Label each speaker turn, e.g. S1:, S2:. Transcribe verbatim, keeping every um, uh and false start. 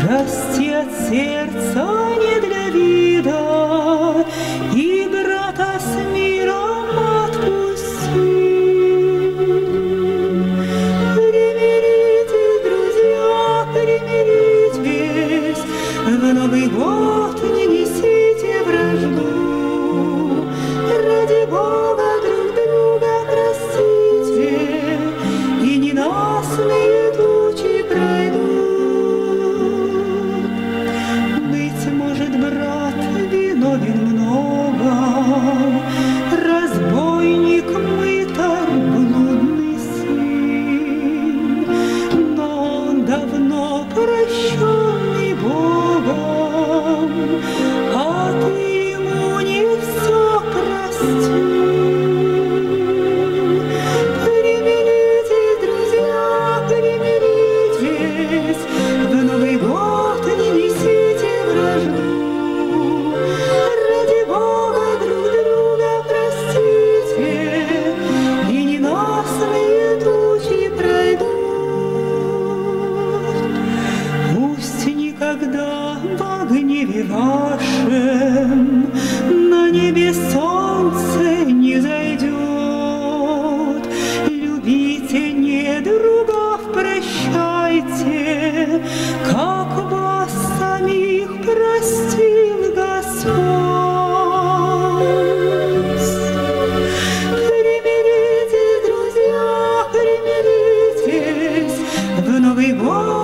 S1: Прости от сердца не для вида, и брата с миром отпусти. Примиритесь, друзья, примиритесь, в Новый год не несите вражду. Ради Бога друг друга простите, и ненастные тучи пройдут. Быть может, брат виновен много, разбойник, мытарь, блудный сын, но он давно прощенный Богом, а ты ему не все прости. Примиритесь, друзья, примиритесь, в Новый год не несите вражду. Ради Бога друг друга простите, и ненастные тучи пройдут. Пусть никогда в гневе вашем на небе солнце не зайдет. Любите недругов, прощайте, как вас самих простил Господь. Примиритесь, друзья, примиритесь, в Новый год